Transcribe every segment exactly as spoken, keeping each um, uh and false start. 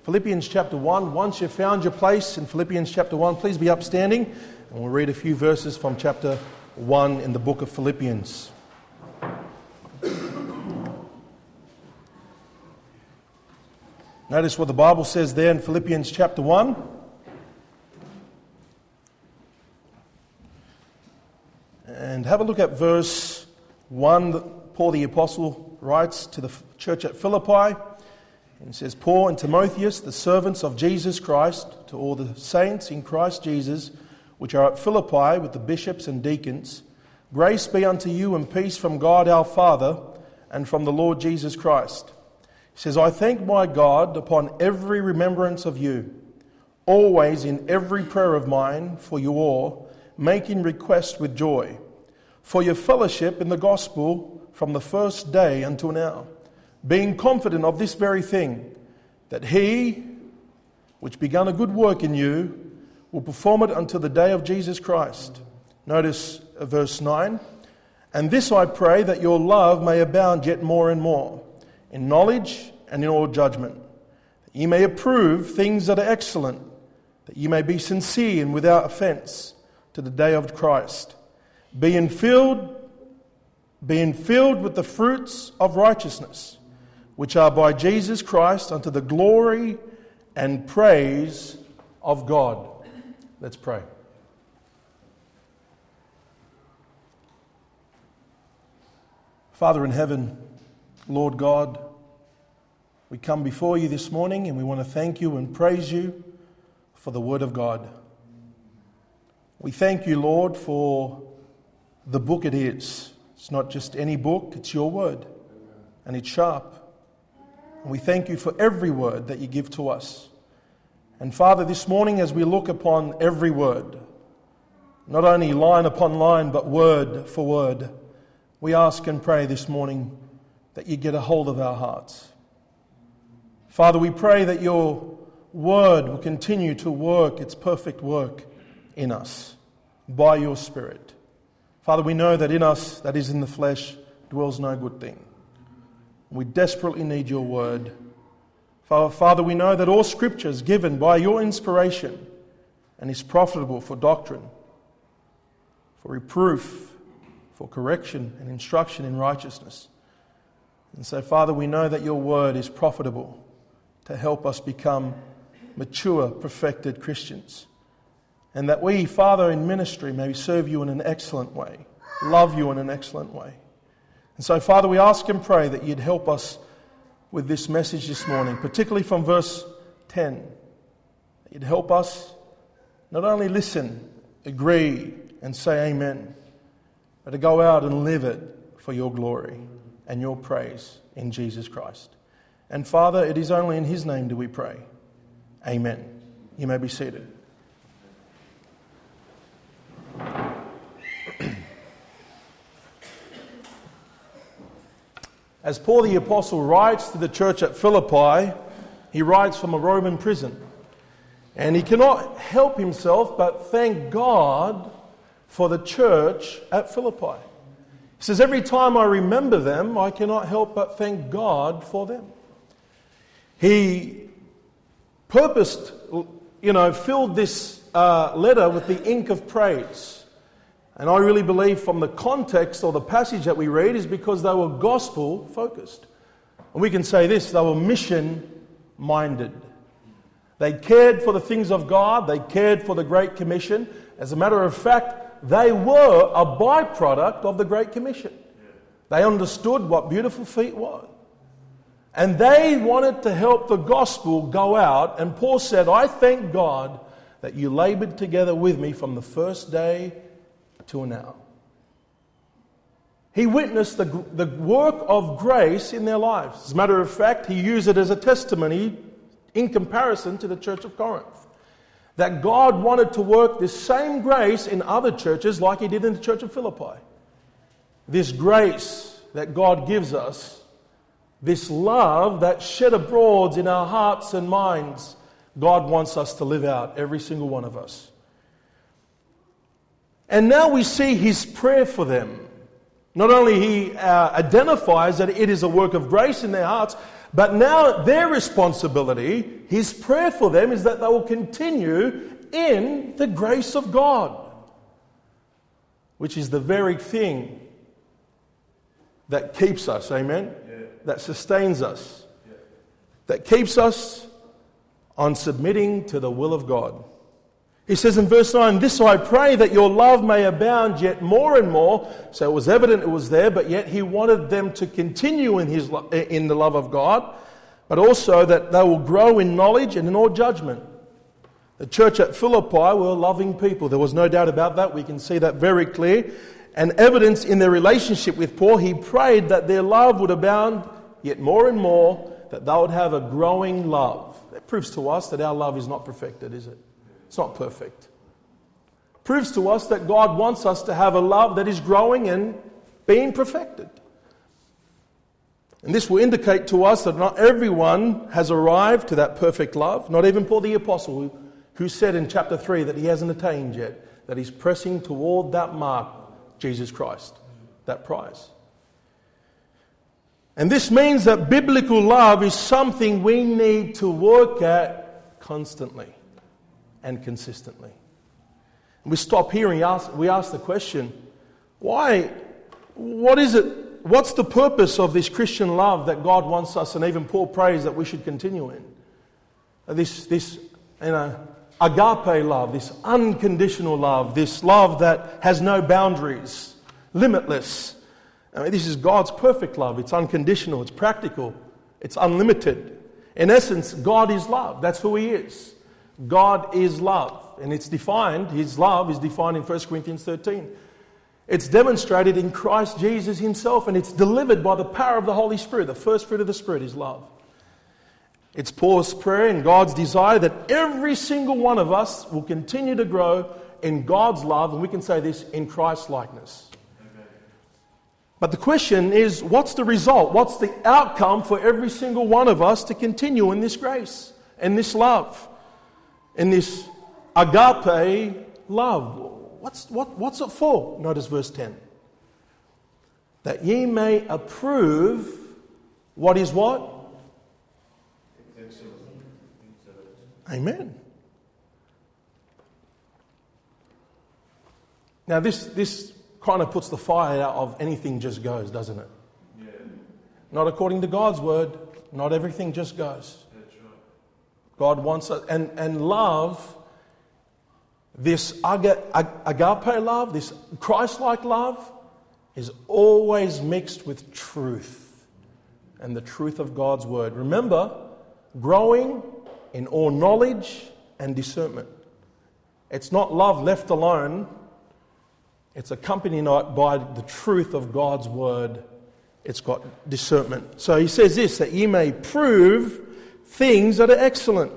Philippians chapter one. Once you've found your place in Philippians chapter one, please be upstanding and we'll read a few verses from chapter one in the book of Philippians. Notice what the Bible says there in Philippians chapter one. And have a look at verse one that Paul the Apostle writes to the church at Philippi. And it says, Paul and Timotheus, the servants of Jesus Christ, to all the saints in Christ Jesus, which are at Philippi with the bishops and deacons, grace be unto you and peace from God our Father and from the Lord Jesus Christ. He says, I thank my God upon every remembrance of you, always in every prayer of mine for you all, making request with joy, for your fellowship in the gospel from the first day until now, being confident of this very thing, that he, which began a good work in you, will perform it until the day of Jesus Christ. Notice verse nine. And this I pray, that your love may abound yet more and more, in knowledge and in all judgment, that ye may approve things that are excellent, that ye may be sincere and without offense to the day of Christ, being filled, being filled with the fruits of righteousness, which are by Jesus Christ unto the glory and praise of God. Let's pray. Father in heaven, Lord God, we come before you this morning and we want to thank you and praise you for the Word of God. We thank you, Lord, for the book it is. It's not just any book, it's your Word, and it's sharp. And we thank you for every word that you give to us. And Father, this morning as we look upon every word, not only line upon line, but word for word, we ask and pray this morning that you get a hold of our hearts. Father, we pray that your word will continue to work its perfect work in us by your Spirit. Father, we know that in us, that is in the flesh, dwells no good thing. We desperately need your word. Father, we know that all Scripture is given by your inspiration and is profitable for doctrine, for reproof, for correction and instruction in righteousness. And so, Father, we know that your word is profitable to help us become mature, perfected Christians. And that we, Father, in ministry may serve you in an excellent way, love you in an excellent way. And so, Father, we ask and pray that you'd help us with this message this morning, particularly from verse ten. That you'd help us not only listen, agree, and say amen, but to go out and live it for your glory and your praise in Jesus Christ. And Father, it is only in his name do we pray. Amen. You may be seated. As Paul the Apostle writes to the church at Philippi, he writes from a Roman prison. And he cannot help himself but thank God for the church at Philippi. He says, every time I remember them, I cannot help but thank God for them. He purposed, you know, filled this uh, letter with the ink of praise. And I really believe from the context or the passage that we read is because they were gospel focused. And we can say this, they were mission minded. They cared for the things of God. They cared for the Great Commission. As a matter of fact, they were a byproduct of the Great Commission. They understood what beautiful feet was. And they wanted to help the gospel go out. And Paul said, I thank God that you labored together with me from the first day till now. He witnessed the, the work of grace in their lives. As a matter of fact, he used it as a testimony in comparison to the church of Corinth. That God wanted to work this same grace in other churches like he did in the church of Philippi. This grace that God gives us, this love that shed abroad in our hearts and minds, God wants us to live out, every single one of us. And now we see his prayer for them. Not only he uh, identifies that it is a work of grace in their hearts, But now their responsibility, his prayer for them is that they will continue in the grace of God, which is the very thing that keeps us, amen? Yeah. That sustains us, yeah. That keeps us on submitting to the will of God. He says in verse nine, "This I pray, that your love may abound yet more and more." So it was evident it was there, but yet he wanted them to continue in his lo- in the love of God, but also that they will grow in knowledge and in all judgment. The church at Philippi were loving people. There was no doubt about that. We can see that very clear. And evidence in their relationship with Paul, he prayed that their love would abound yet more and more, that they would have a growing love. That proves to us that our love is not perfected, is it? It's not perfect. It proves to us that God wants us to have a love that is growing and being perfected. And this will indicate to us that not everyone has arrived to that perfect love. Not even Paul the Apostle, who, who said in chapter three that he hasn't attained yet, that he's pressing toward that mark, Jesus Christ, that prize. And this means that biblical love is something we need to work at constantly and consistently. And we stop here and we ask, we ask the question, why, what is it, what's the purpose of this Christian love that God wants us, and even Paul prays that we should continue in? This, this you know, agape love, this unconditional love, this love that has no boundaries, limitless. I mean, this is God's perfect love. It's unconditional, it's practical, it's unlimited. In essence, God is love. That's who He is. God is love. And it's defined, His love is defined in First Corinthians thirteen. It's demonstrated in Christ Jesus Himself, and it's delivered by the power of the Holy Spirit. The first fruit of the Spirit is love. It's Paul's prayer and God's desire that every single one of us will continue to grow in God's love, and we can say this, in Christ's likeness. Okay. But the question is, what's the result? What's the outcome for every single one of us to continue in this grace, in this love, in this agape love? What's, what, what's it for? Notice verse ten. That ye may approve what is what? Amen. Now this this kind of puts the fire out of anything just goes, doesn't it? Yeah. Not according to God's word. Not everything just goes. That's right. God wants us, and, and love, this aga, agape love, this Christ-like love, is always mixed with truth and the truth of God's word. Remember, growing in all knowledge and discernment. It's not love left alone. It's accompanied by the truth of God's word. It's got discernment. So he says this, that ye may prove things that are excellent.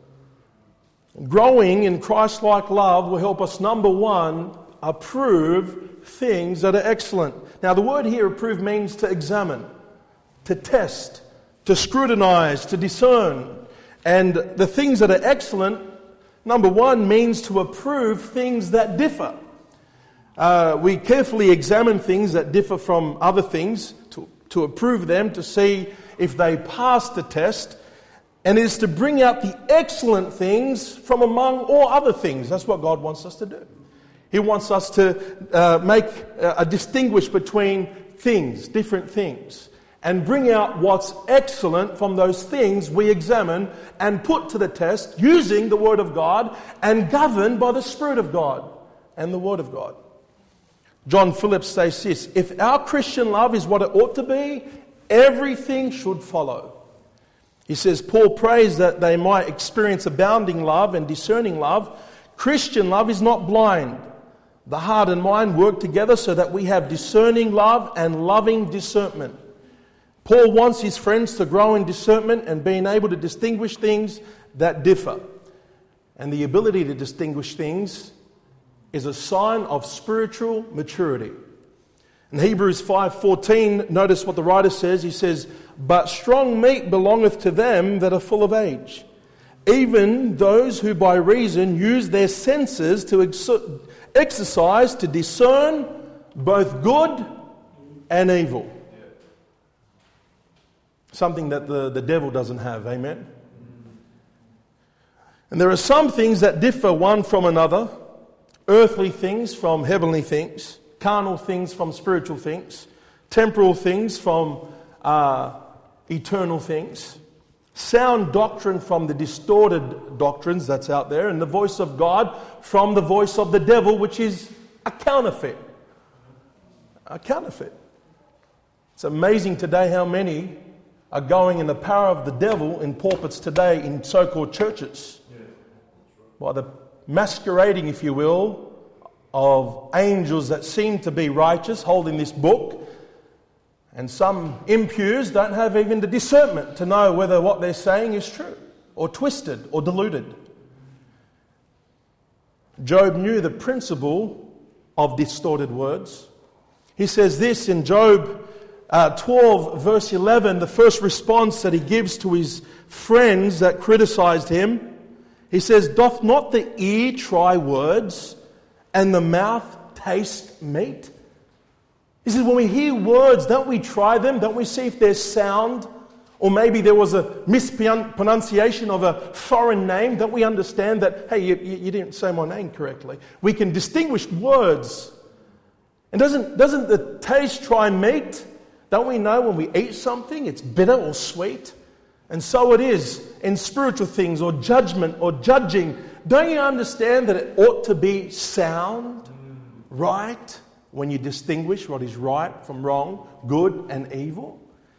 Growing in Christ-like love will help us, number one, approve things that are excellent. Now the word here, approve, means to examine, to test, to scrutinize, to discern. And the things that are excellent, number one, means to approve things that differ. Uh, we carefully examine things that differ from other things to, to approve them, to see if they pass the test. And it is to bring out the excellent things from among all other things. That's what God wants us to do. He wants us to uh, make a, a distinguish between things, different things, and bring out what's excellent from those things we examine and put to the test using the Word of God and governed by the Spirit of God and the Word of God. John Phillips says this, if our Christian love is what it ought to be, everything should follow. He says, Paul prays that they might experience abounding love and discerning love. Christian love is not blind. The heart and mind work together so that we have discerning love and loving discernment. Paul wants his friends to grow in discernment and being able to distinguish things that differ. And the ability to distinguish things is a sign of spiritual maturity. In Hebrews five fourteen, notice what the writer says. He says, but strong meat belongeth to them that are full of age, even those who by reason use their senses to ex- exercise to discern both good and evil. Something that the, the devil doesn't have. Amen? And there are some things that differ one from another. Earthly things from heavenly things. Carnal things from spiritual things. Temporal things from uh, eternal things. Sound doctrine from the distorted doctrines that's out there. And the voice of God from the voice of the devil, which is a counterfeit. A counterfeit. It's amazing today how many are going in the power of the devil in pulpits today in so-called churches. By the masquerading, if you will, of angels that seem to be righteous holding this book. And some impures don't have even the discernment to know whether what they're saying is true or twisted or deluded. Job knew the principle of distorted words. He says this in Job uh, twelve verse eleven, the first response that he gives to his friends that criticized him. He says, "Doth not the ear try words and the mouth taste meat?" He says, when we hear words, don't we try them? Don't we see if they're sound? Or maybe there was a mispronunciation of a foreign name. Don't we understand that, hey, you, you didn't say my name correctly? We can distinguish words. And doesn't, doesn't the taste try meat? Don't we know when we eat something, it's bitter or sweet? And so it is in spiritual things or judgment or judging. Don't you understand that it ought to be sound, right? When you distinguish what is right from wrong, good and evil.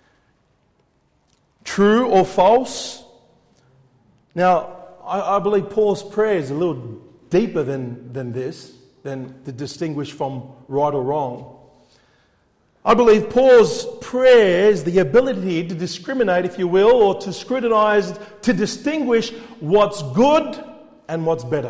True or false. Now, I, I believe Paul's prayer is a little deeper than, than this, than to distinguish from right or wrong. I believe Paul's prayer is the ability to discriminate, if you will, or to scrutinize, to distinguish what's good and what's better.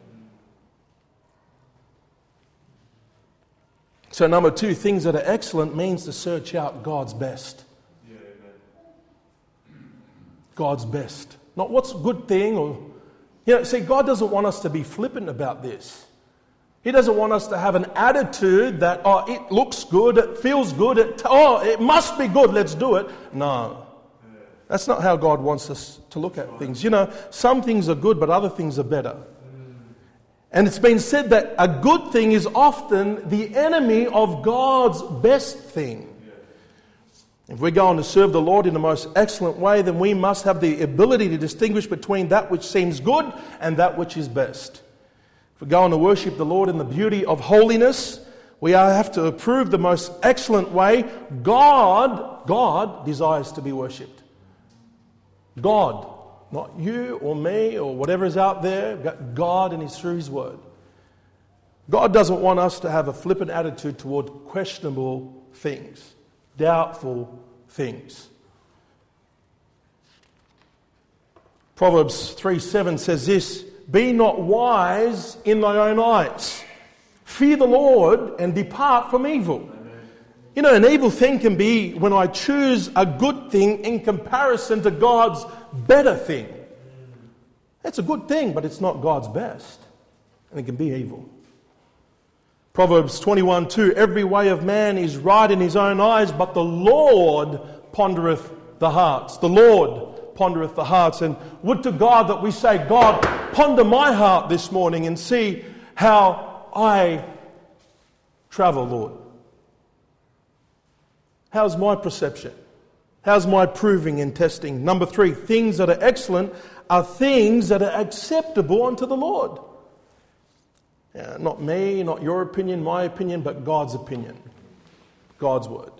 So number two, things that are excellent means to search out God's best. Yeah, amen. God's best. Not what's a good thing or... You know, see, God doesn't want us to be flippant about this. He doesn't want us to have an attitude that, oh, it looks good, it feels good, it, oh, it must be good, let's do it. No. That's not how God wants us to look at things. You know, some things are good, but other things are better. And it's been said that a good thing is often the enemy of God's best thing. If we're going to serve the Lord in the most excellent way, then we must have the ability to distinguish between that which seems good and that which is best. If we're going to worship the Lord in the beauty of holiness, we have to approve the most excellent way. God, God desires to be worshipped. God. Not you or me or whatever is out there. God, and it's through His Word. God doesn't want us to have a flippant attitude toward questionable things, doubtful things. Proverbs three seven says this, "Be not wise in thy own eyes. Fear the Lord and depart from evil." You know, an evil thing can be when I choose a good thing in comparison to God's better thing. It's a good thing, but it's not God's best. And it can be evil. Proverbs twenty-one two, "Every way of man is right in his own eyes, but the Lord pondereth the hearts." The Lord pondereth the hearts. And would to God that we say, God, ponder my heart this morning and see how I travel, Lord. How's my perception? How's my proving and testing? Number three, things that are excellent are things that are acceptable unto the Lord. Yeah, not me, not your opinion, my opinion, but God's opinion. God's word.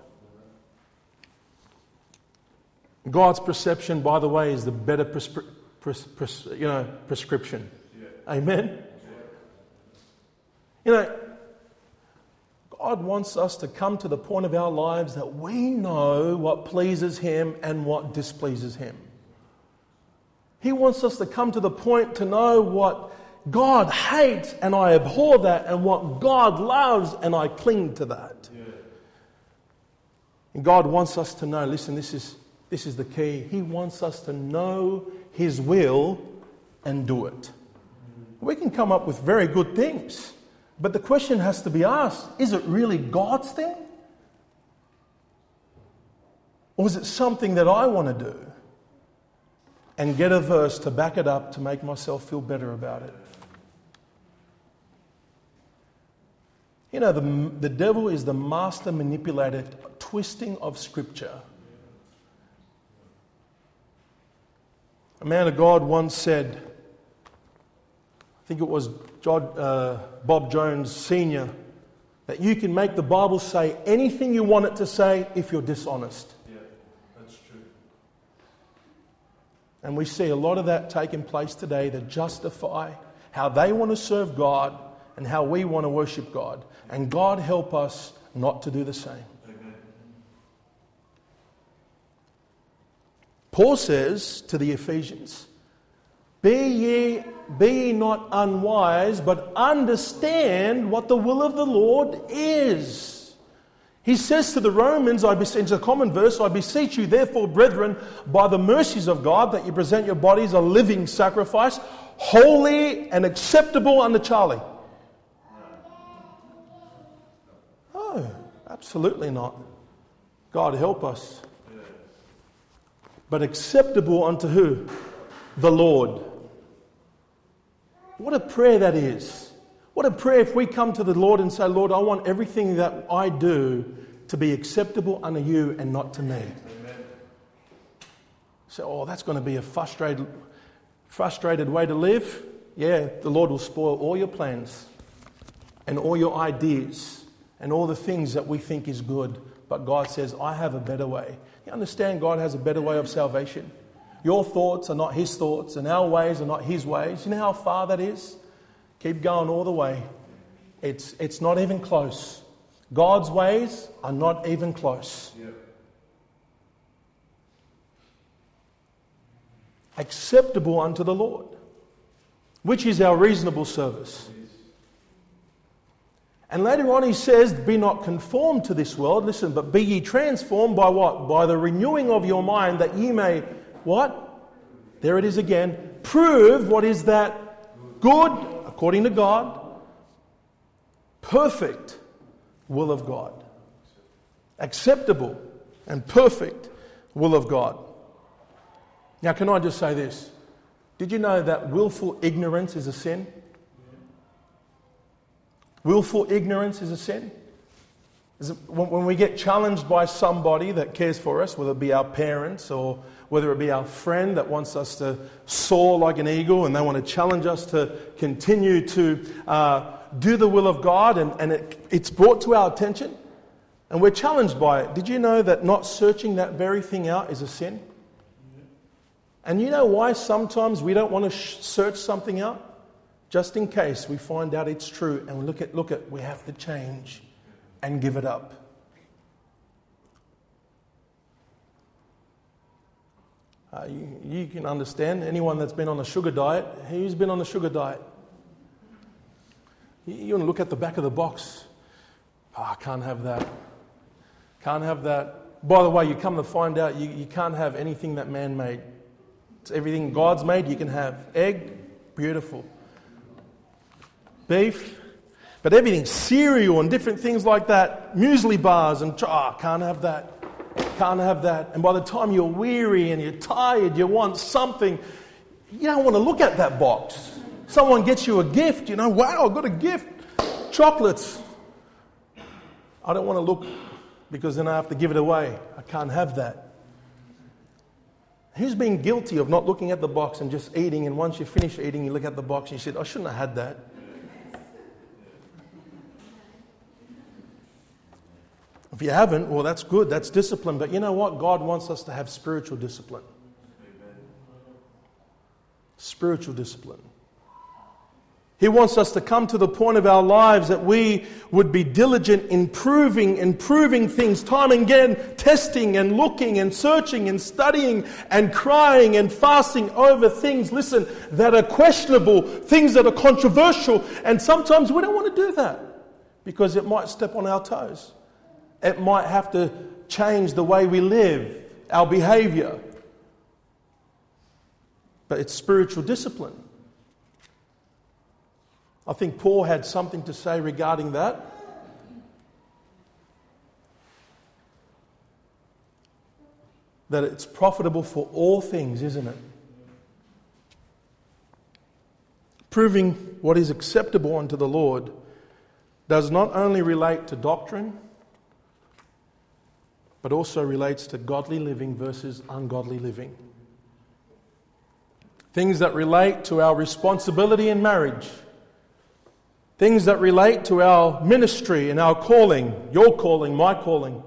God's perception, by the way, is the better prescri- pres- pres- you know, prescription. Yeah. Amen? Yeah. You know, God wants us to come to the point of our lives that we know what pleases Him and what displeases Him. He wants us to come to the point to know what God hates and I abhor that, and what God loves and I cling to that. Yeah. And God wants us to know, listen, this is, this is the key. He wants us to know His will and do it. Mm-hmm. We can come up with very good things. But the question has to be asked, is it really God's thing? Or is it something that I want to do and get a verse to back it up to make myself feel better about it? You know, the, the devil is the master manipulator, twisting of Scripture. A man of God once said, I think it was John, uh, Bob Jones Senior, that you can make the Bible say anything you want it to say if you're dishonest. Yeah, that's true. And we see a lot of that taking place today to justify how they want to serve God and how we want to worship God. And God help us not to do the same. Amen. Paul says to the Ephesians, Be ye, be ye not unwise, but understand what the will of the Lord is. He says to the Romans, I beseech, it's a common verse, I beseech you therefore, brethren, by the mercies of God, that you present your bodies a living sacrifice, holy and acceptable unto Charlie. Oh, absolutely not. God help us. But acceptable unto who? The Lord. What a prayer that is. What a prayer if we come to the Lord and say, Lord, I want everything that I do to be acceptable unto you and not to me. Amen. So, oh, that's going to be a frustrated, frustrated way to live. Yeah, the Lord will spoil all your plans and all your ideas and all the things that we think is good. But God says, I have a better way. You understand God has a better way of salvation? Your thoughts are not His thoughts, and our ways are not His ways. You know how far that is? Keep going all the way. It's, it's not even close. God's ways are not even close. Yep. Acceptable unto the Lord, which is our reasonable service. And later on he says, be not conformed to this world. Listen, but be ye transformed by what? By the renewing of your mind, that ye may, what? There it is again. Prove what is that good, according to God, perfect will of God. Acceptable and perfect will of God. Now, can I just say this? Did you know that willful ignorance is a sin? Willful ignorance is a sin. Is it, when we get challenged by somebody that cares for us, whether it be our parents or whether it be our friend that wants us to soar like an eagle and they want to challenge us to continue to uh, do the will of God, and, and it, it's brought to our attention and we're challenged by it. Did you know that not searching that very thing out is a sin? And you know why sometimes we don't want to sh- search something out? Just in case we find out it's true and we look at, look at, we have to change and give it up. Uh, you, you can understand, anyone that's been on a sugar diet, who's been on a sugar diet? You, you want to look at the back of the box. Oh, I can't have that. Can't have that. By the way, you come to find out you, you can't have anything that man made. It's everything God's made you can have. Egg, beautiful. Beef, but everything, cereal and different things like that, muesli bars, and oh, can't have that, can't have that. And by the time you're weary and you're tired, you want something, you don't want to look at that box. Someone gets you a gift, you know, wow, I've got a gift, chocolates. I don't want to look because then I have to give it away. I can't have that. Who's been guilty of not looking at the box and just eating, and once you finish eating, you look at the box and you said, I shouldn't have had that. If you haven't, well, that's good. That's discipline. But you know what? God wants us to have spiritual discipline. Amen. Spiritual discipline. He wants us to come to the point of our lives that we would be diligent in proving and proving things time and again, testing and looking and searching and studying and crying and fasting over things, listen, that are questionable, things that are controversial. And sometimes we don't want to do that because it might step on our toes. It might have to change the way we live, our behavior. But it's spiritual discipline. I think Paul had something to say regarding that. that it's profitable for all things, isn't it? Proving what is acceptable unto the Lord does not only relate to doctrine, but also relates to godly living versus ungodly living. Things that relate to our responsibility in marriage. Things that relate to our ministry and our calling, your calling, my calling.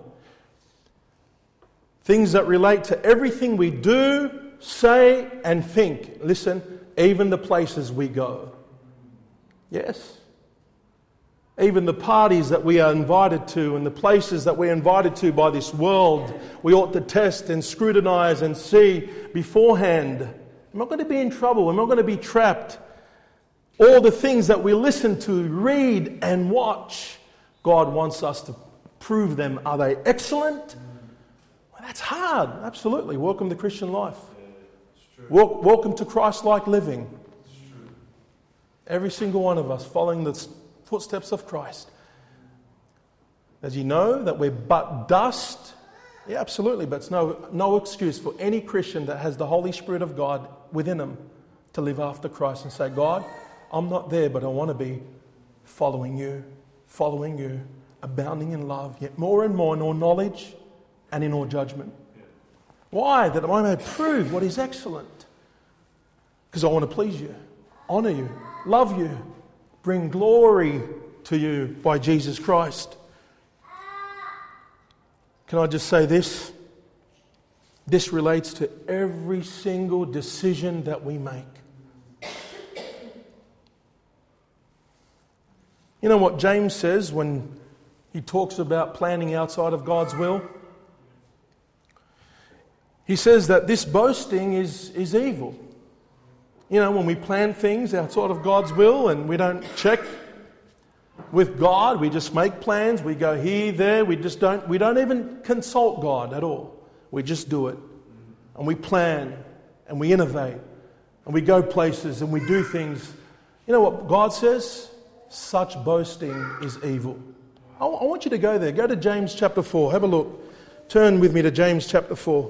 Things that relate to everything we do, say, and think. Listen, even the places we go. Yes. Even the parties that we are invited to and the places that we're invited to by this world, we ought to test and scrutinize and see beforehand. Am I going to be in trouble? Am I going to be trapped? All the things that we listen to, read and watch, God wants us to prove them. Are they excellent? Well, that's hard. Absolutely. Welcome to Christian life. Wel- welcome to Christ-like living. Every single one of us following the footsteps of Christ. As you know that we're but dust. Yeah, absolutely. But it's no, no excuse for any Christian that has the Holy Spirit of God within them to live after Christ and say, God, I'm not there, but I want to be following you, following you, abounding in love, yet more and more in all knowledge and in all judgment. Why? That I may prove what is excellent. Because I want to please you, honour you, love you, bring glory to you by Jesus Christ. Can I just say this? This relates to every single decision that we make. You know what James says when he talks about planning outside of God's will? He says that this boasting is, is evil. You know, when we plan things outside of God's will and we don't check with God, we just make plans, we go here, there, we just don't, we don't even consult God at all. We just do it. And we plan and we innovate and we go places and we do things. You know what God says? Such boasting is evil. I, I want you to go there. Go to James chapter four. Have a look. Turn with me to James chapter four.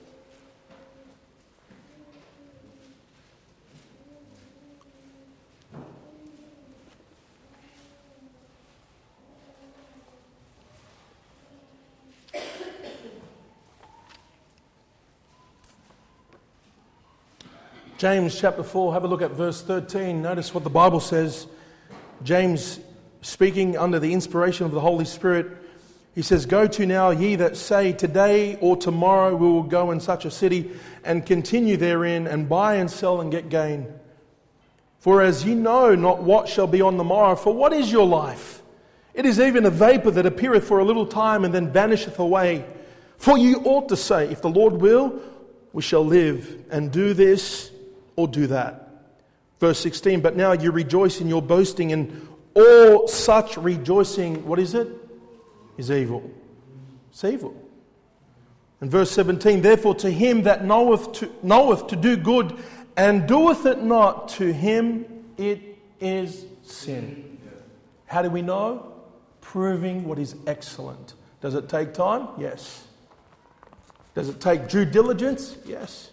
James chapter four, have a look at verse thirteen. Notice what the Bible says. James, speaking under the inspiration of the Holy Spirit, he says, Go to now, ye that say, Today or tomorrow we will go in such a city, and continue therein, and buy and sell and get gain. For as ye know not what shall be on the morrow, for what is your life? It is even a vapour that appeareth for a little time, and then vanisheth away. For ye ought to say, If the Lord will, we shall live, and do this or do that. Verse sixteen, But now you rejoice in your boasting, and all such rejoicing, what is it? Is evil. It's evil. And verse seventeen, Therefore to him that knoweth to, knoweth to do good, and doeth it not, to him it is sin. How do we know? Proving what is excellent. Does it take time? Yes. Does it take due diligence? Yes.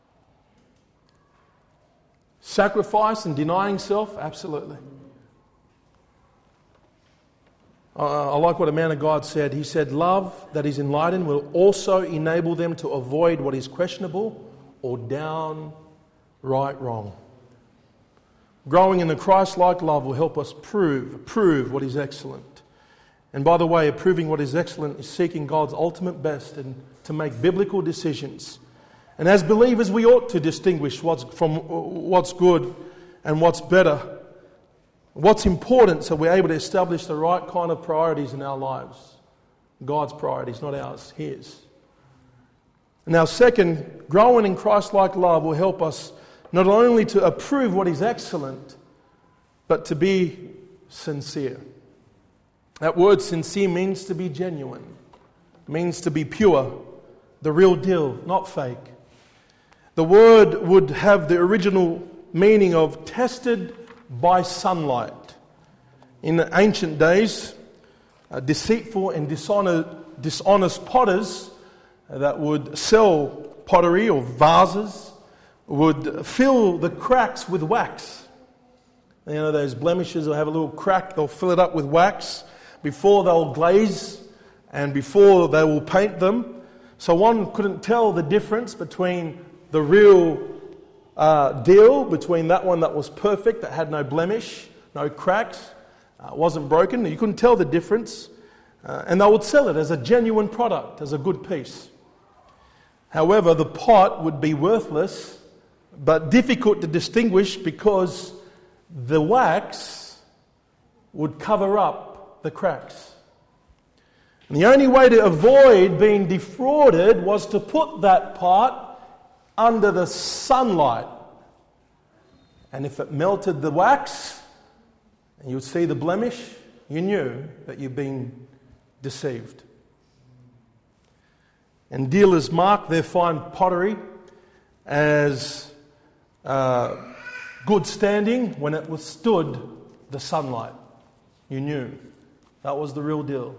Sacrifice and denying self? Absolutely. Uh, I like what a man of God said. He said, Love that is enlightened will also enable them to avoid what is questionable or downright wrong. Growing in the Christ-like love will help us prove, prove what is excellent. And by the way, proving what is excellent is seeking God's ultimate best and to make biblical decisions. And as believers, we ought to distinguish what's from what's good and what's better, what's important, so we're able to establish the right kind of priorities in our lives. God's priorities, not ours, His. Now, second, growing in Christ-like love will help us not only to approve what is excellent, but to be sincere. That word sincere means to be genuine, means to be pure, the real deal, not fake. The word would have the original meaning of tested by sunlight. In the ancient days, uh, deceitful and dishonest, dishonest potters that would sell pottery or vases would fill the cracks with wax. You know, those blemishes will have a little crack, they'll fill it up with wax before they'll glaze and before they will paint them. So one couldn't tell the difference between the real uh, deal, between that one that was perfect, that had no blemish, no cracks, uh, wasn't broken. You couldn't tell the difference. Uh, and they would sell it as a genuine product, as a good piece. However, the pot would be worthless, but difficult to distinguish because the wax would cover up the cracks. And the only way to avoid being defrauded was to put that pot under the sunlight. And if it melted the wax, and you would see the blemish, you knew that you'd been deceived. And dealers mark their fine pottery as uh, good standing when it withstood the sunlight. You knew that was the real deal.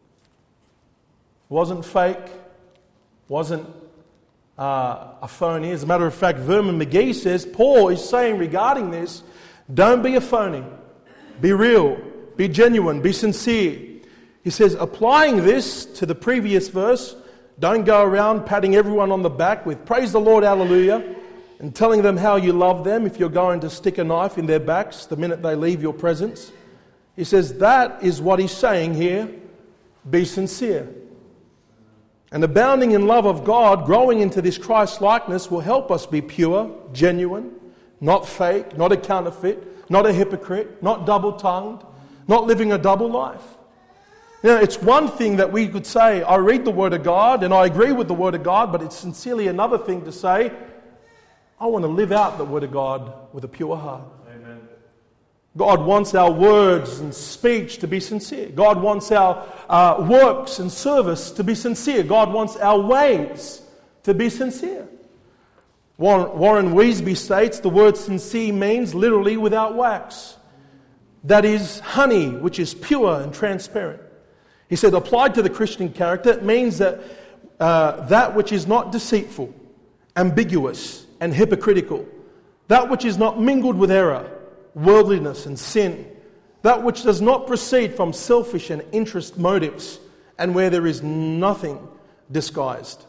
Wasn't fake, wasn't uh, a phony. As a matter of fact, Vernon McGee says, Paul is saying regarding this, don't be a phony. Be real, be genuine, be sincere. He says, applying this to the previous verse, don't go around patting everyone on the back with praise the Lord, hallelujah, and telling them how you love them if you're going to stick a knife in their backs the minute they leave your presence. He says that is what he's saying here. Be sincere. And abounding in love of God, growing into this Christ-likeness will help us be pure, genuine, not fake, not a counterfeit, not a hypocrite, not double-tongued, not living a double life. You know, it's one thing that we could say, I read the Word of God and I agree with the Word of God, but it's sincerely another thing to say, I want to live out the Word of God with a pure heart. Amen. God wants our words and speech to be sincere. God wants our uh, works and service to be sincere. God wants our ways to be sincere. Warren, Warren Weasby states the word sincere means literally without wax. That is honey, which is pure and transparent. He said, applied to the Christian character, it means that uh, that which is not deceitful, ambiguous, and hypocritical, that which is not mingled with error, worldliness, and sin, that which does not proceed from selfish and interest motives, and where there is nothing disguised.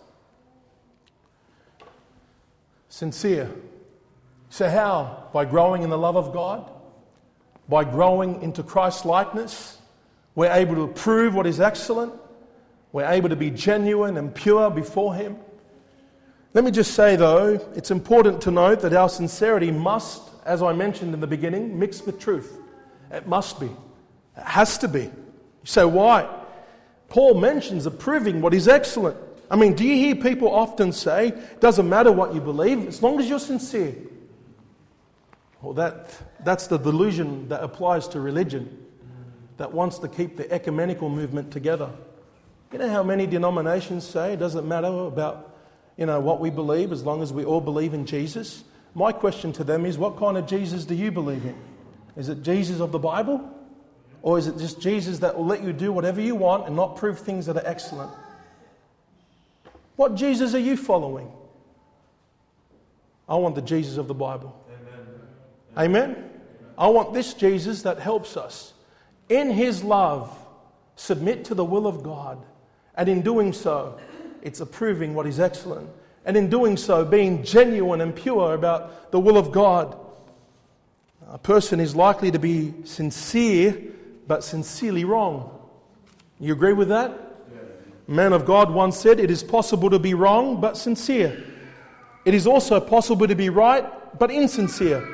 Sincere. So how? By growing in the love of God, by growing into Christ-likeness. We're able to prove what is excellent. We're able to be genuine and pure before Him. Let me just say, though, it's important to note that our sincerity must, as I mentioned in the beginning, mix with truth. It must be. It has to be. You say, why? Paul mentions approving what is excellent. I mean, do you hear people often say, it doesn't matter what you believe, as long as you're sincere? Well, that, that's the delusion that applies to religion, that wants to keep the ecumenical movement together. You know how many denominations say it doesn't matter about, you know, what we believe as long as we all believe in Jesus? My question to them is, what kind of Jesus do you believe in? Is it Jesus of the Bible? Or is it just Jesus that will let you do whatever you want and not prove things that are excellent? What Jesus are you following? I want the Jesus of the Bible. Amen? Amen? I want this Jesus that helps us in His love submit to the will of God. And in doing so, it's approving what is excellent. And in doing so, being genuine and pure about the will of God. A person is likely to be sincere, but sincerely wrong. You agree with that? A man of God once said, it is possible to be wrong, but sincere. It is also possible to be right, but insincere.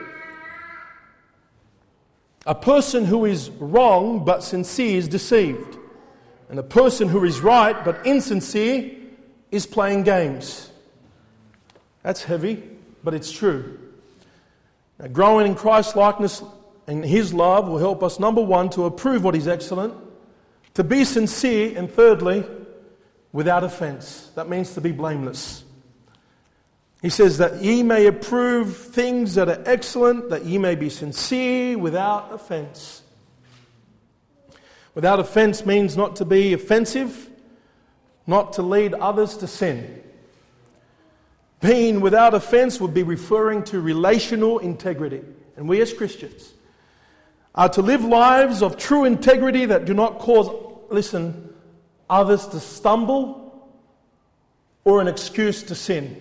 A person who is wrong but sincere is deceived. And a person who is right but insincere is playing games. That's heavy, but it's true. Now, growing in Christ-likeness and His love will help us, number one, to approve what is excellent, to be sincere, and thirdly, without offense. That means to be blameless. He says that ye may approve things that are excellent, that ye may be sincere without offense. Without offense means not to be offensive, not to lead others to sin. Being without offense would be referring to relational integrity. And we as Christians are to live lives of true integrity that do not cause, listen, others to stumble or an excuse to sin.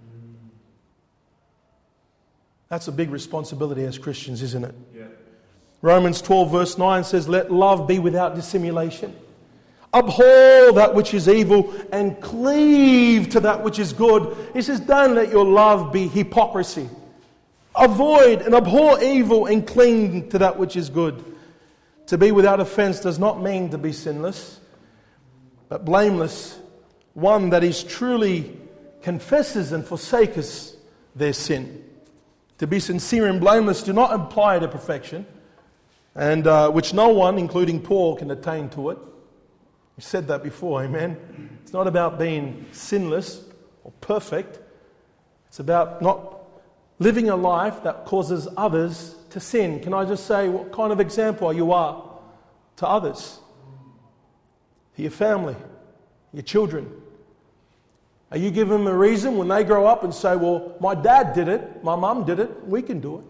That's a big responsibility as Christians, isn't it? Yeah. Romans twelve verse nine says, let love be without dissimulation. Abhor that which is evil and cleave to that which is good. He says, don't let your love be hypocrisy. Avoid and abhor evil and cling to that which is good. To be without offense does not mean to be sinless, but blameless. One that is truly confesses and forsakes their sin. To be sincere and blameless do not imply to perfection, and uh, which no one, including Paul, can attain to it. We said that before, amen? It's not about being sinless or perfect. It's about not living a life that causes others to sin. Can I just say what kind of example you are to others? To your family, your children. Are you giving them a reason when they grow up and say, well, my dad did it, my mum did it, we can do it?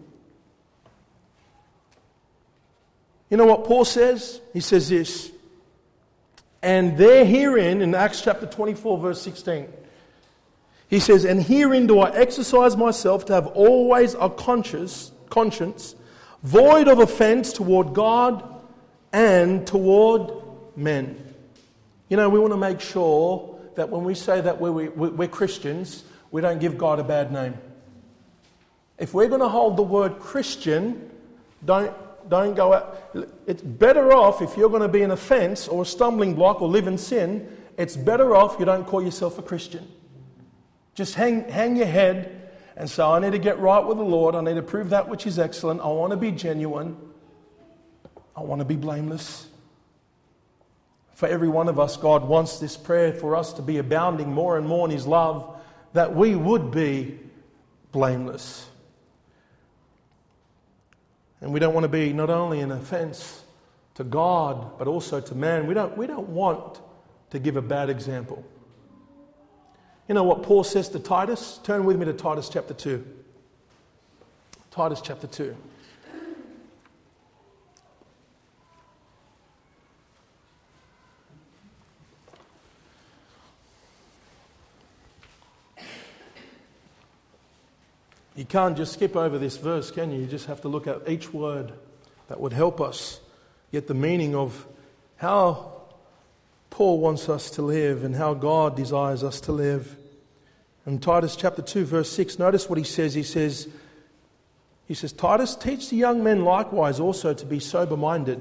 You know what Paul says? He says this, and there herein, in Acts chapter twenty-four, verse sixteen, he says, and herein do I exercise myself to have always a conscience, conscience, void of offense toward God and toward men. You know, we want to make sure that when we say that we're, we're Christians, we don't give God a bad name. If we're going to hold the word Christian, don't don't go out. It's better off if you're going to be an offense or a stumbling block or live in sin, it's better off you don't call yourself a Christian. Just hang, hang your head and say, I need to get right with the Lord. I need to prove that which is excellent. I want to be genuine. I want to be blameless. For every one of us, God wants this prayer for us to be abounding more and more in His love, that we would be blameless. And we don't want to be not only an offense to God, but also to man. We don't, we don't want to give a bad example. You know what Paul says to Titus? Turn with me to Titus chapter two. Titus chapter two. You can't just skip over this verse, can you? You just have to look at each word that would help us get the meaning of how Paul wants us to live and how God desires us to live. In Titus chapter two, verse six, notice what he says. He says, he says, Titus, teach the young men likewise also to be sober-minded.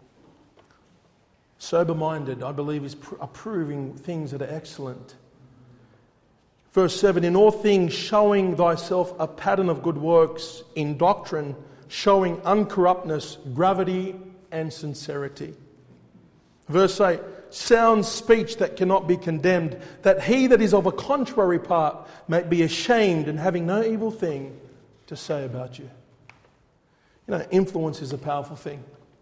Sober-minded, I believe, is approving things that are excellent. Verse seven, in all things showing thyself a pattern of good works, in doctrine showing uncorruptness, gravity and sincerity. Verse eight, sound speech that cannot be condemned, that he that is of a contrary part may be ashamed and having no evil thing to say about you. You know, influence is a powerful thing.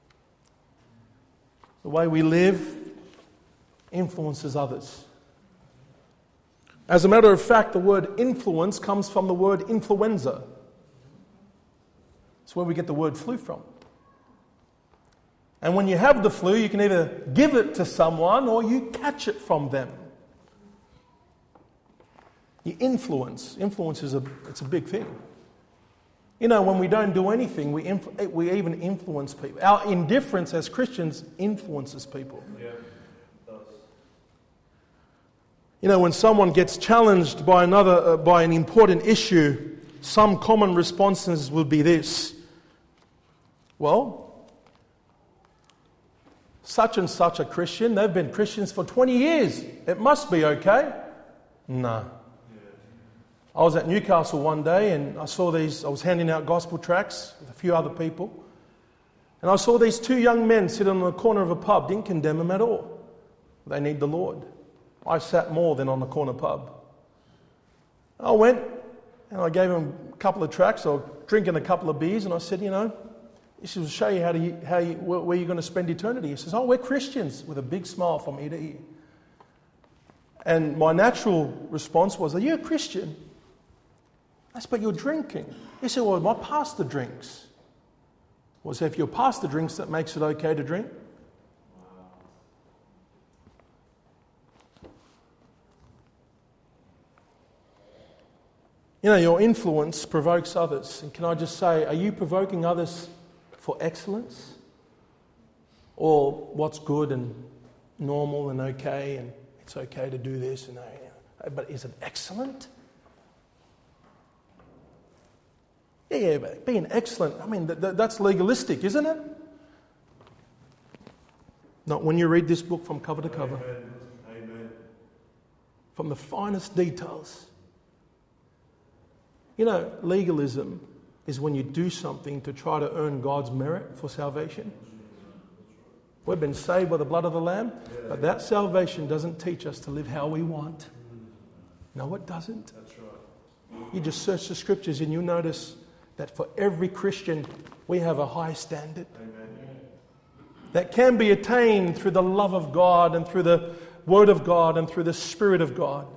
The way we live influences others. As a matter of fact, the word influence comes from the word influenza. It's where we get the word flu from. And when you have the flu, you can either give it to someone or you catch it from them. You influence. Influence is a, it's a big thing. You know, when we don't do anything, we influ- we even influence people. Our indifference as Christians influences people. Yeah. You know, when someone gets challenged by another, uh, by an important issue, some common responses will be this. Well, such and such a Christian, they've been Christians for twenty years. It must be okay. No. I was at Newcastle one day and I saw these, I was handing out gospel tracts with a few other people. And I saw these two young men sit on the corner of a pub. Didn't condemn them at all. They need the Lord. I sat more than on the corner pub. I went and I gave him a couple of tracts. I was drinking a couple of beers and I said, you know, this will show you how to you, how you, where you're going to spend eternity. He says, oh, we're Christians, with a big smile from ear to ear. And my natural response was, are you a Christian? I said, but you're drinking. He said, well, my pastor drinks. Well, so if your pastor drinks, that makes it okay to drink? You know, your influence provokes others. And can I just say, are you provoking others for excellence? Or what's good and normal and okay, and it's okay to do this, and but is it excellent? Yeah, yeah, but being excellent, I mean, th- th- that's legalistic, isn't it? Not when you read this book from cover to cover. Amen. Amen. From the finest details. You know, legalism is when you do something to try to earn God's merit for salvation. We've been saved by the blood of the Lamb, but that salvation doesn't teach us to live how we want. No, it doesn't. That's right. You just search the scriptures and you'll notice that for every Christian, we have a high standard. Amen. That can be attained through the love of God and through the Word of God and through the Spirit of God.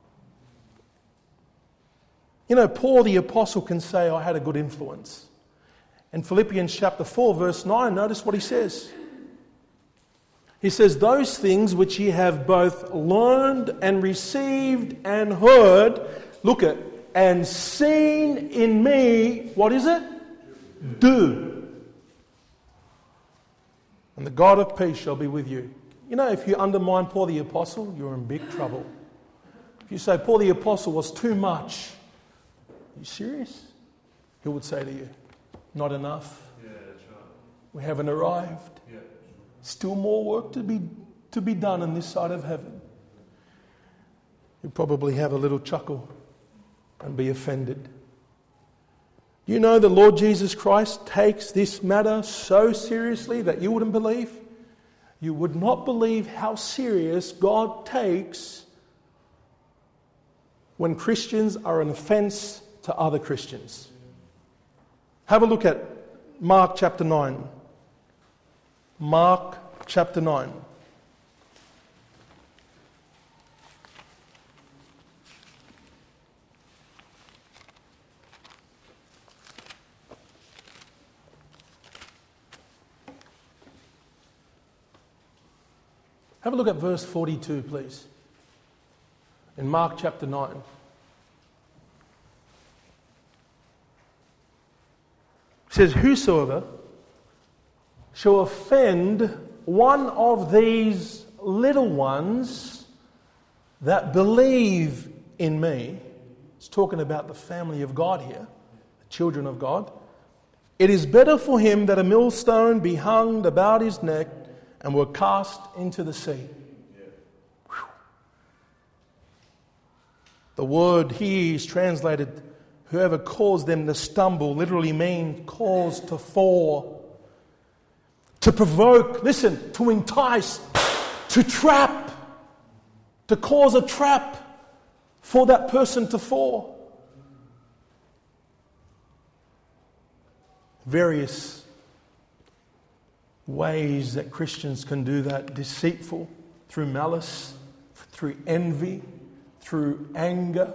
You know, Paul the Apostle can say, I had a good influence. In Philippians chapter four, verse nine, notice what he says. He says, those things which ye have both learned and received and heard, look at, and seen in me, what is it? Do. And the God of peace shall be with you. You know, if you undermine Paul the Apostle, you're in big trouble. If you say Paul the Apostle was too much, are you serious? He would say to you, not enough. Yeah, that's right. We haven't arrived. Yeah. Still more work to be to be done on this side of heaven. You probably have a little chuckle and be offended. You know the Lord Jesus Christ takes this matter so seriously that you wouldn't believe. You would not believe how serious God takes when Christians are an offense to other Christians. Have a look at Mark chapter nine. Mark chapter nine. Have a look at verse forty-two, please. In Mark chapter nine. It says, whosoever shall offend one of these little ones that believe in me, it's talking about the family of God here, the children of God, it is better for him that a millstone be hung about his neck and were cast into the sea. Whew. The word here is translated, whoever caused them to stumble, literally means caused to fall. To provoke, listen, to entice, to trap, to cause a trap for that person to fall. Various ways that Christians can do that: deceitful, through malice, through envy, through anger.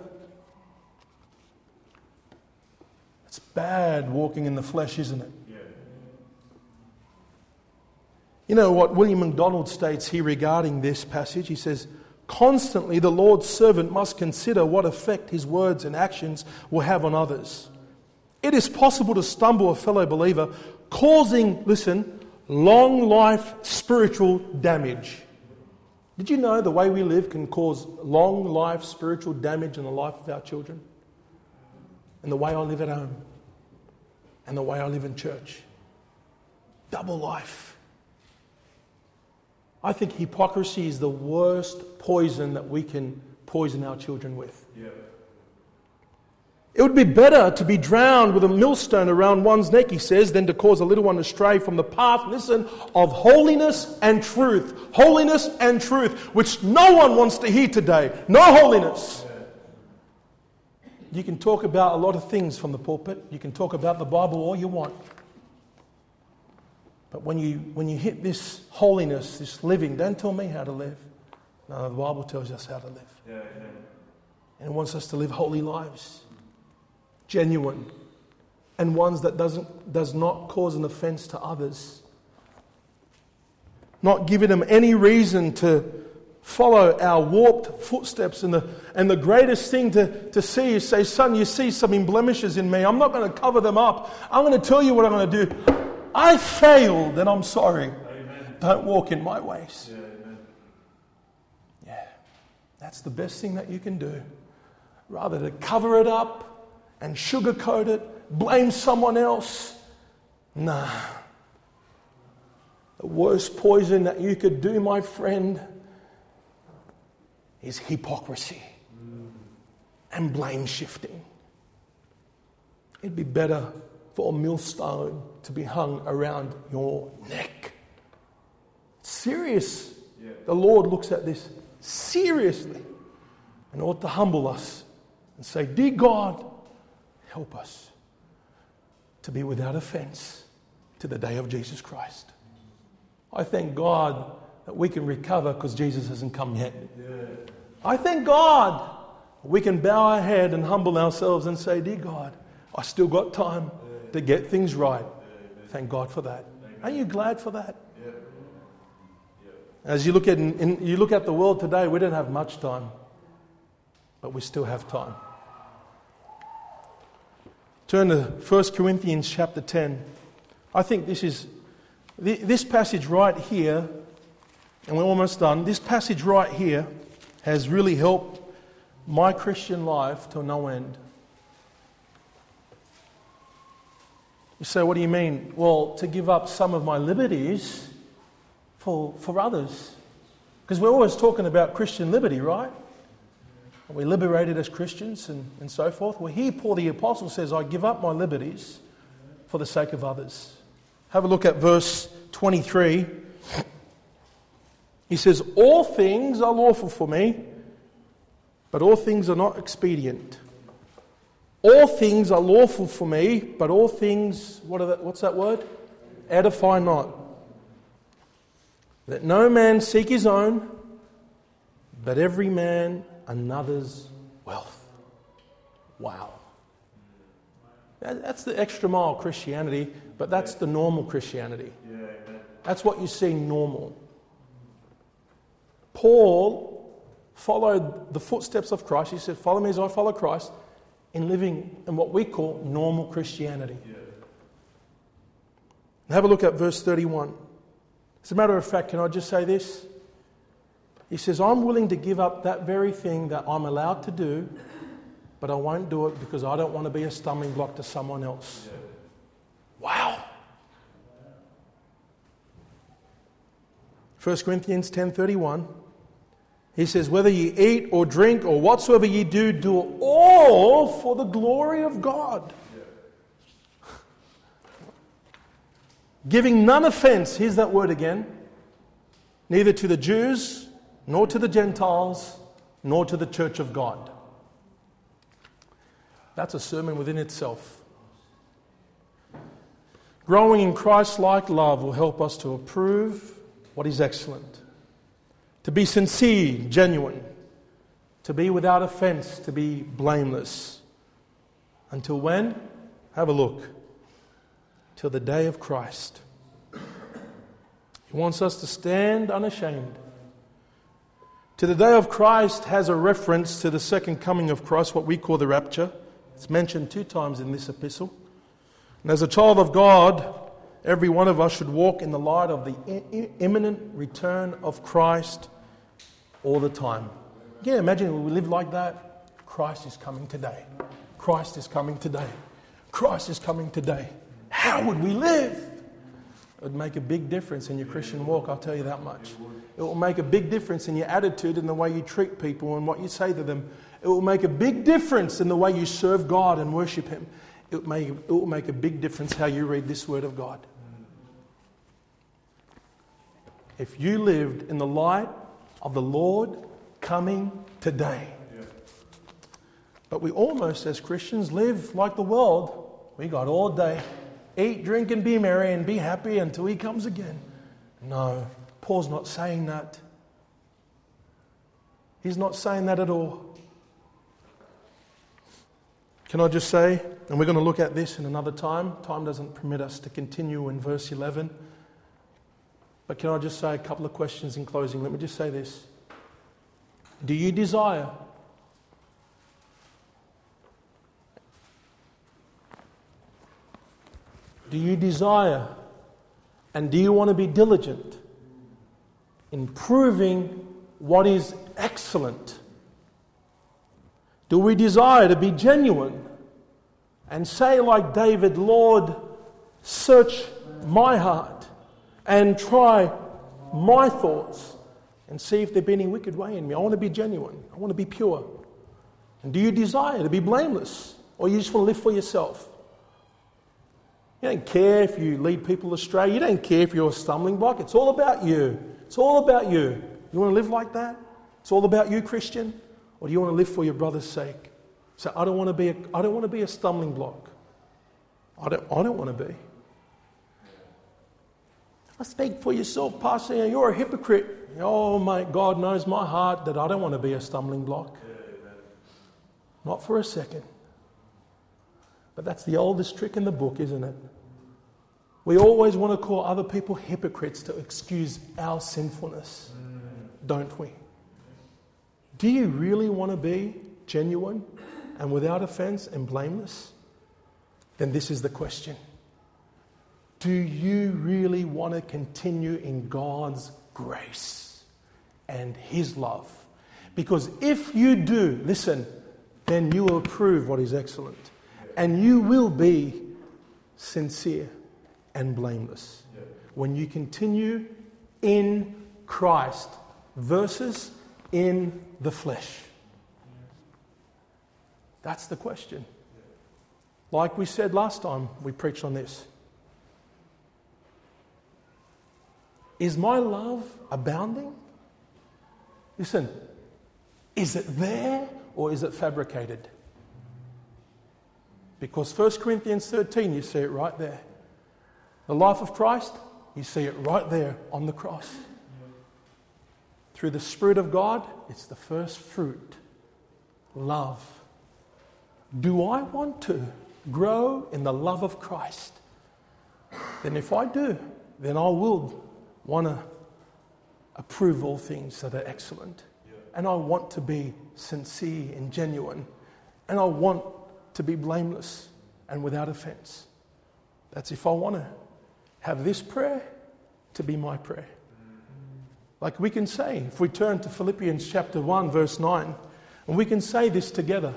It's bad walking in the flesh, isn't it? Yeah. You know what William MacDonald states here regarding this passage? He says, constantly the Lord's servant must consider what effect his words and actions will have on others. It is possible to stumble a fellow believer, causing, listen, long life spiritual damage. Did you know the way we live can cause long life spiritual damage in the life of our children? And the way I live at home. And the way I live in church. Double life. I think hypocrisy is the worst poison that we can poison our children with. Yeah. It would be better to be drowned with a millstone around one's neck, he says, than to cause a little one to stray from the path, listen, of holiness and truth. Holiness and truth, which no one wants to hear today. No holiness. You can talk about a lot of things from the pulpit. You can talk about the Bible all you want. But when you when you hit this holiness, this living, don't tell me how to live. No, the Bible tells us how to live. Yeah, amen. And it wants us to live holy lives. Genuine. And ones that doesn't does not cause an offense to others. Not giving them any reason to follow our warped footsteps. And the, and the greatest thing to, to see is say, son, you see some blemishes in me. I'm not going to cover them up. I'm going to tell you what I'm going to do. I failed and I'm sorry. Amen. Don't walk in my ways. Yeah, amen. Yeah, that's the best thing that you can do. Rather than cover it up and sugarcoat it, blame someone else. Nah. The worst poison that you could do, my friend, is hypocrisy and blame shifting. It'd be better for a millstone to be hung around your neck. Serious. Yeah. The Lord looks at this seriously and ought to humble us and say, dear God, help us to be without offense to the day of Jesus Christ. I thank God that we can recover because Jesus hasn't come yet. Yeah. I thank God we can bow our head and humble ourselves and say, dear God, I still got time to get things right. Thank God for that. Aren't you glad for that? Yeah. As you look at in, you look at the world today, we don't have much time, but we still have time. Turn to First Corinthians chapter ten. I think this is this passage right here, and we're almost done. This passage right here has really helped my Christian life to no end. You say, what do you mean? Well, to give up some of my liberties for, for others. Because we're always talking about Christian liberty, right? We're liberated as Christians and, and so forth. Well, here Paul the Apostle says, I give up my liberties for the sake of others. Have a look at verse twenty-three. He says, all things are lawful for me, but all things are not expedient. All things are lawful for me, but all things, what are that, what's that word? Edify not. Let no man seek his own, but every man another's wealth. Wow. That's the extra mile Christianity, but that's the normal Christianity. Yeah, amen. That's what you see normal. Paul followed the footsteps of Christ. He said, follow me as I follow Christ, in living in what we call normal Christianity. Yeah. Have a look at verse thirty-one. As a matter of fact, can I just say this? He says, I'm willing to give up that very thing that I'm allowed to do, but I won't do it because I don't want to be a stumbling block to someone else. Yeah. Wow. First Corinthians ten thirty-one. He says, whether you eat or drink or whatsoever you do, do all for the glory of God. Yeah. Giving none offense, here's that word again, neither to the Jews, nor to the Gentiles, nor to the church of God. That's a sermon within itself. Growing in Christ-like love will help us to approve what is excellent. To be sincere, genuine. To be without offense, to be blameless. Until when? Have a look. Till the day of Christ. He wants us to stand unashamed. To the day of Christ has a reference to the second coming of Christ, what we call the rapture. It's mentioned two times in this epistle. And as a child of God, every one of us should walk in the light of the imminent return of Christ all the time. Yeah, imagine we live like that. Christ is coming today. Christ is coming today. Christ is coming today. How would we live? It would make a big difference in your Christian walk, I'll tell you that much. It will make a big difference in your attitude and the way you treat people and what you say to them. It will make a big difference in the way you serve God and worship Him. It will make, it will make a big difference how you read this Word of God. If you lived in the light of the Lord coming today. Yeah. But we almost, as Christians, live like the world. We got all day. Eat, drink, and be merry, and be happy until He comes again. No, Paul's not saying that. He's not saying that at all. Can I just say, and we're going to look at this in another time. Time doesn't permit us to continue in verse eleven. But can I just say a couple of questions in closing? Let me just say this. Do you desire Do you desire and do you want to be diligent in proving what is excellent? Do we desire to be genuine and say like David, Lord, search my heart and try my thoughts and see if there be any wicked way in me? I want to be genuine. I want to be pure. And do you desire to be blameless? Or you just want to live for yourself? You don't care if you lead people astray. You don't care if you're a stumbling block. It's all about you. It's all about you. You want to live like that? It's all about you, Christian? Or do you want to live for your brother's sake? So I don't want to be a, I don't want to be a stumbling block. I don't, I don't want to be. I speak for yourself, Pastor. You're a hypocrite. Oh, my God knows my heart that I don't want to be a stumbling block. Not for a second. But that's the oldest trick in the book, isn't it? We always want to call other people hypocrites to excuse our sinfulness, don't we? Do you really want to be genuine and without offense and blameless? Then this is the question. Do you really want to continue in God's grace and His love? Because if you do, listen, then you will approve what is excellent. And you will be sincere and blameless when you continue in Christ versus in the flesh. That's the question. Like we said last time we preached on this. Is my love abounding? Listen, is it there or is it fabricated? Because First Corinthians thirteen, you see it right there. The life of Christ, you see it right there on the cross. Through the Spirit of God, it's the first fruit. Love. Do I want to grow in the love of Christ? Then if I do, then I will want to approve all things that are excellent. And I want to be sincere and genuine. And I want to be blameless and without offense. That's if I want to have this prayer to be my prayer. Like we can say, if we turn to Philippians chapter one, verse nine, and we can say this together.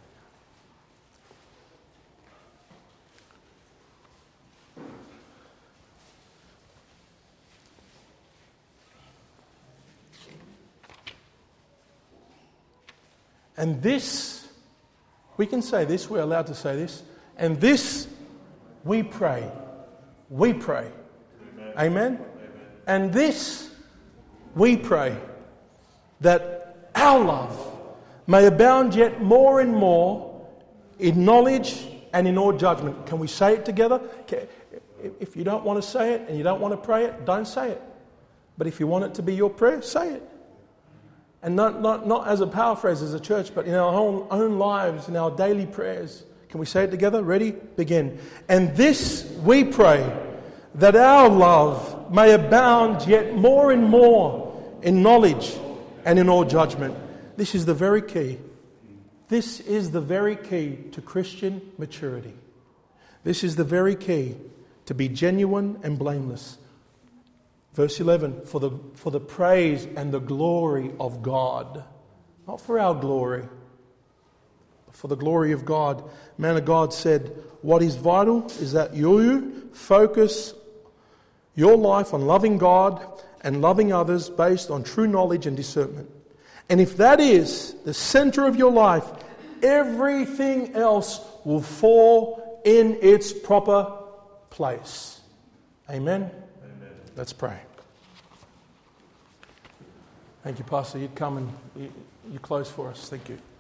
And this, we can say this, we're allowed to say this, and this we pray. We pray. Amen. Amen? Amen. And this we pray, that our love may abound yet more and more in knowledge and in all judgment. Can we say it together? If you don't want to say it and you don't want to pray it, don't say it. But if you want it to be your prayer, say it. And not, not, not as a paraphrase as a church, but in our own, own lives, in our daily prayers. Can we say it together? Ready? Begin. And this we pray, that our love may abound yet more and more in knowledge and in all judgment. This is the very key. This is the very key to Christian maturity. This is the very key to be genuine and blameless. Verse eleven, for the, for the praise and the glory of God. Not for our glory, but for the glory of God. Man of God said, what is vital is that you focus your life on loving God and loving others based on true knowledge and discernment. And if that is the center of your life, everything else will fall in its proper place. Amen? Amen. Let's pray. Thank you, Pastor. You'd come and you, you close for us. Thank you.